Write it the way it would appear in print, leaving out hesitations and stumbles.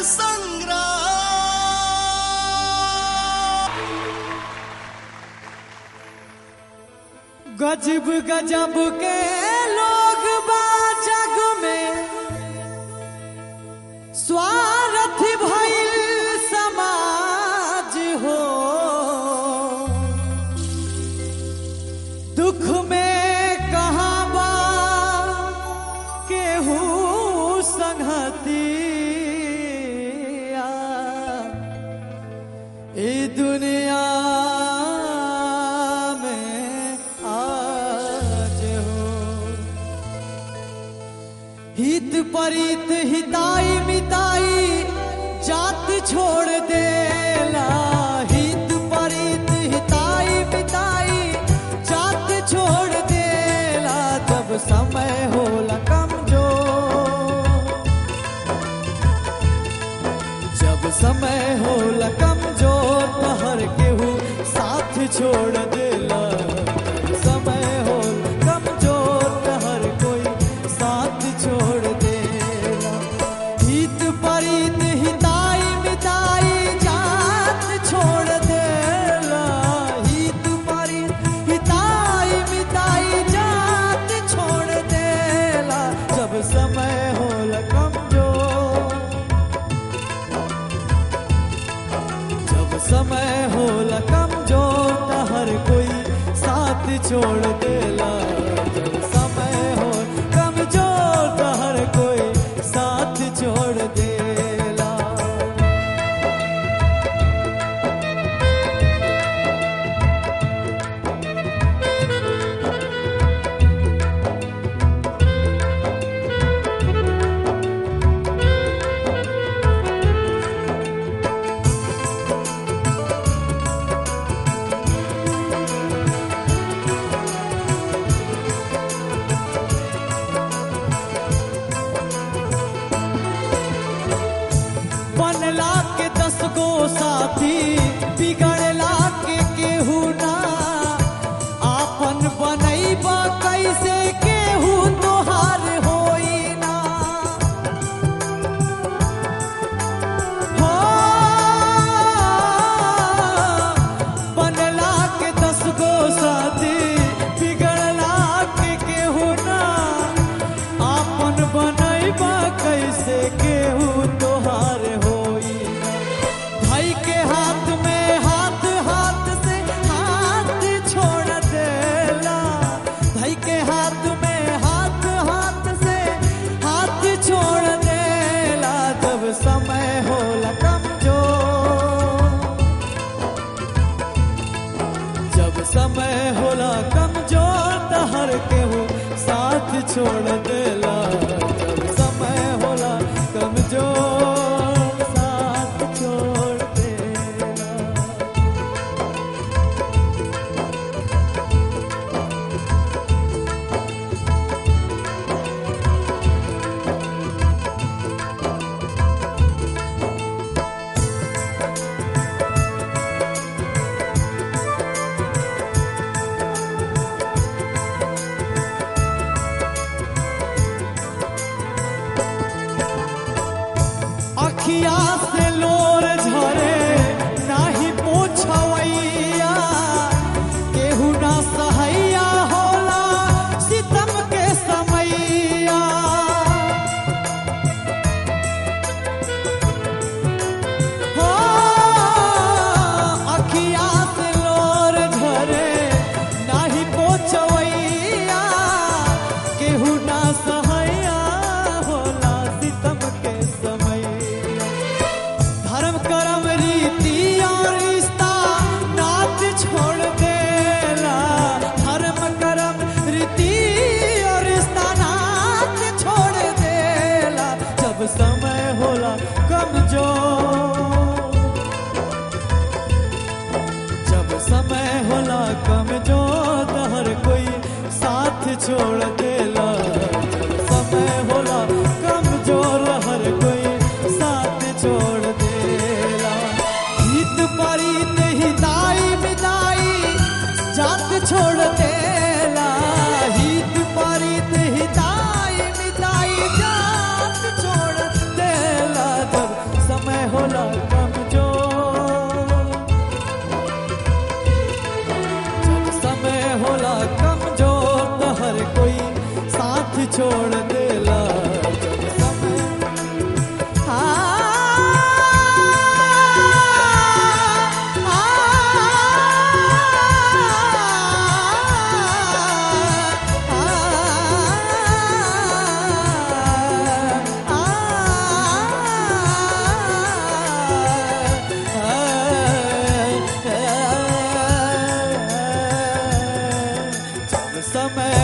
गजब गजब के लोग बा जग में, स्वार्थी भइल समाज हो। दुख में कहाँ बा केहू संगतिया, ई दुनिया हित परित हिताई मिताई जात छोड़ देला। हित परित हिताई मिताई जात छोड़ देला। जब समय होला कमजोर, जब समय होला कमजोर तो हर केहू साथ छोड़ देला। जब समय होला कमजोर तो हर कोई साथ छोड़ देला। हित परित हिताई मिताई जात छोड़ देला। हित परित हिताई मिताई जात छोड़ देला। जब समय होला कमजोर, जब समय होला कमजोर तो हर कोई साथ छोड़ देला। जब समय हो कमजोर तो हर कोई साथ छोड़ देला। बनला के 10 गो साथी, बिगड़ला के केहू ना। आपन बनैबा कैसे केहू तोहार होई ना। हो बनला के 10 गो साथी, बिगड़ला के केहू ना। आपन बनैबा कैसे केहू तोहार होई ना। भाई के हाथ में हाथ, हाथ से हाथ छोड़ देला। भाई के हाथ में हाथ, हाथ से हाथ छोड़ देला। जब समय होला कमजोर, जब समय होला कमजोर तो हर केहू साथ छोड़ देला। जब समय होला कमजोर साथ छोड़ देला। अखिया से लोर झरे नाही पोछवैया। केहू ना सहैया होला सितम के समैया। हो अखिया से लोर झरे नाही पोछवैया। केहू ना सहैया होला सितम के समैया। धर्म कर्म रीति और रिश्ता नाच छोड़ देला। धर्म कर्म रीति और रिश्ता नाच छोड़ देला। जब समय होला कमजोर, जब समय होला कमजोर तो हर कोई साथ छोड़ देला। जब समय होला कमजोर हर कोई साथ छोड़ देला। हित परित हिताई मिताई जात छोड़ देला। हित परित हिताई मिताई जात छोड़ देला। जब छोड़ देला जब समय समय